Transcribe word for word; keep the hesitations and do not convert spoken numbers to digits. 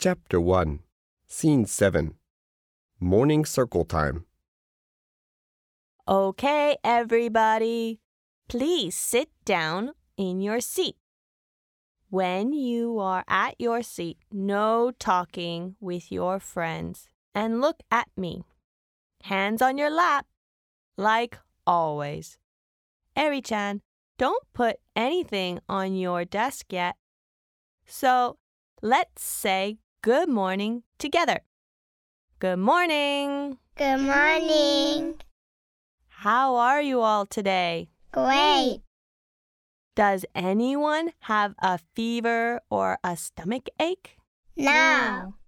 Chapter one, Scene seven. Morning Circle Time. Okay, everybody, please sit down in your seat. When you are at your seat, no talking with your friends. And look at me. Hands on your lap, like always. Eri-chan, don't put anything on your desk yet. So let's say good morning together. Good morning. Good morning. How are you all today? Great. Does anyone have a fever or a stomach ache? No.